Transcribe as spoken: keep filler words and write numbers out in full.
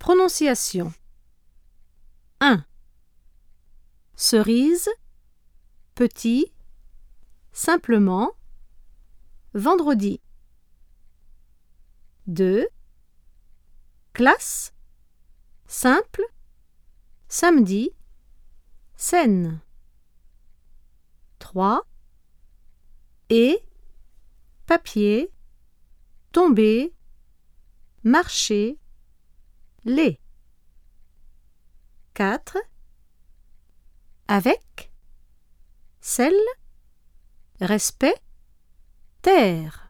Prononciation. un. Cerise, petit, simplement, vendredi. deux. Classe, simple, samedi, scène. trois. Et, papier, tomber, marcher, les. quatre. Avec, celle, respect, terre.